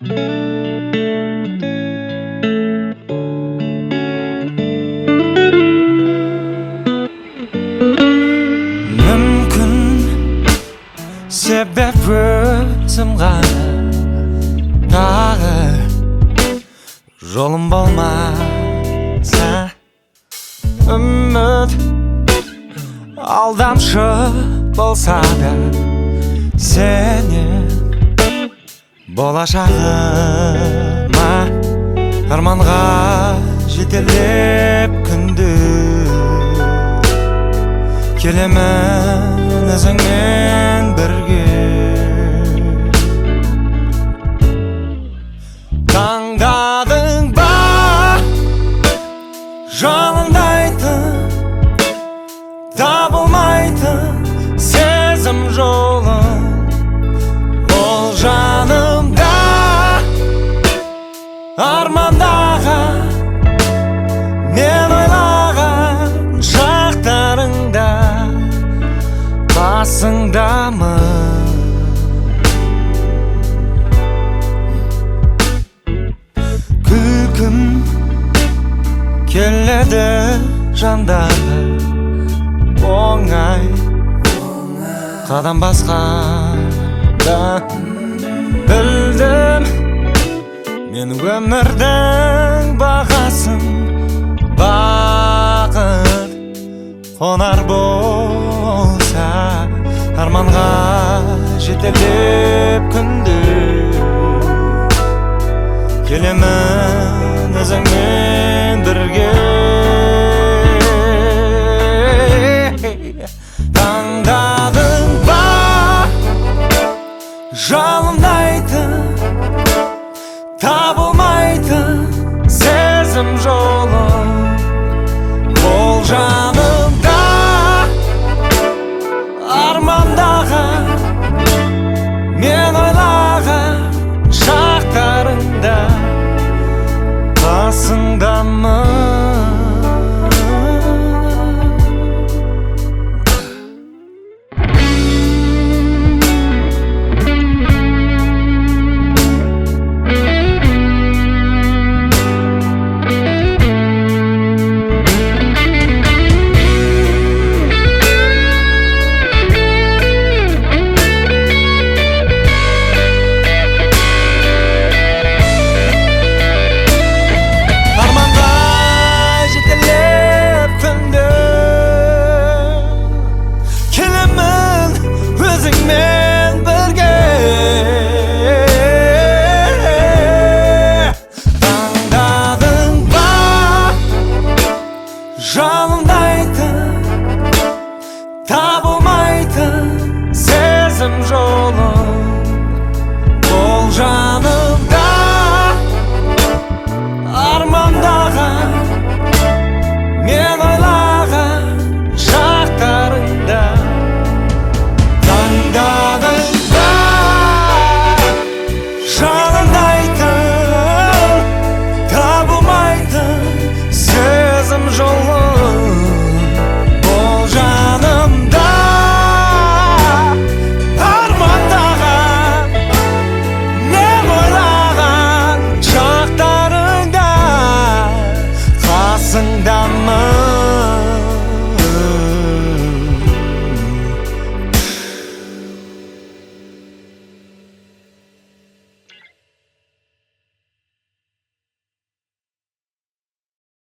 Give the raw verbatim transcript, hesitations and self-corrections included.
Мүмкін себеп өзім ғана тағы жолым болмаса, үміт алдамшы болса да, сенен болашағыма арманға жетелеп күнді келемін өзіңмен бірге. Таңдадың ба жалындайтын, табылмайтын сезім жолын? Ол жанымда армандаған, мен ойлаған шақтарыңда қасыңдамын. Күлкім келеді жандарға, оңай қадам басқанда білдім мен өмірдің бағасын. Бақыт қонар болса, арманға жетелеп күнді келемін өзіңмен бірге. Таңдадың ба жалындайтын, табылмайтын сезім жолын? Ол жанымда армандаған, мен ойлаған шақтарыңда қасыңдамын. Жалындайтын, табылмайтын сезім жолын? Ол жанымда армандаған, мен ойлаған шақтарыңда. Таңдадың ба